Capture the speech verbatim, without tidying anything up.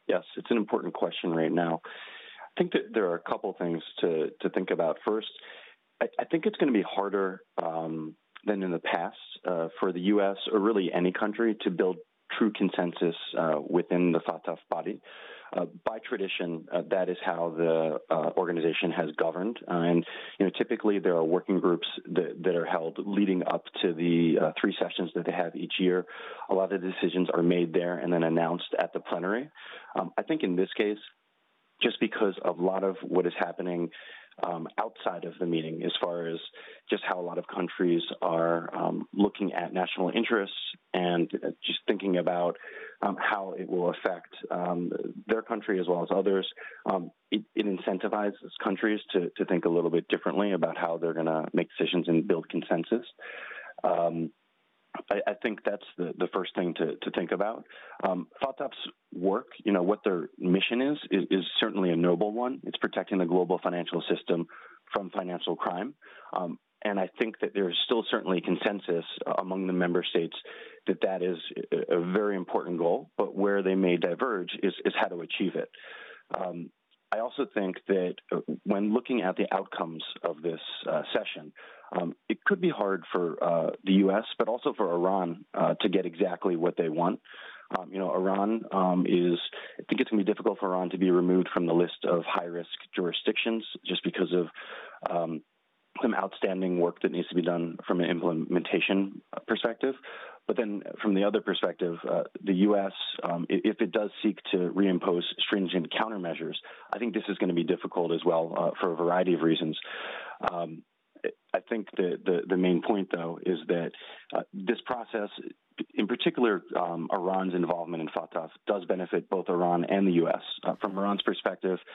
Yes, it's an important question right now. I think that there are a couple things to, to think about. First, I, I think it's going to be harder um, than in the past uh, for the U S or really any country to build true consensus uh, within the Fatah body. Uh, by tradition, uh, that is how the uh, organization has governed, uh, and you know typically there are working groups that, that are held leading up to the uh, three sessions that they have each year. A lot of the decisions are made there and then announced at the plenary. Um, I think in this case, just because of a lot of what is happening um, outside of the meeting, as far as just how a lot of countries are um, looking at national interests and just thinking about um, how it will affect um, their country as well as others, um, it, it incentivizes countries to, to think a little bit differently about how they're going to make decisions and build consensus. Um, I, I think that's the, the first thing to, to think about. Um, Fatah's work, you know, what their mission is, is, is certainly a noble one. It's protecting the global financial system from financial crime. Um, and I think that there's still certainly consensus among the member states that that is a, a very important goal, but where they may diverge is, is how to achieve it. Um, I also think that when looking at the outcomes of this uh, session, um, it could be hard for uh, the U S, but also for Iran uh, to get exactly what they want. Um, you know, Iran um, is, I think it's going to be difficult for Iran to be removed from the list of high-risk jurisdictions just because of um, some outstanding work that needs to be done from an implementation perspective. But then from the other perspective, uh, the U S, um, if it does seek to reimpose stringent countermeasures, I think this is going to be difficult as well uh, for a variety of reasons. Um, I think the, the, the main point, though, is that uh, this process, in particular, um, Iran's involvement in Fatah, does benefit both Iran and the U S. Uh, from Iran's perspective,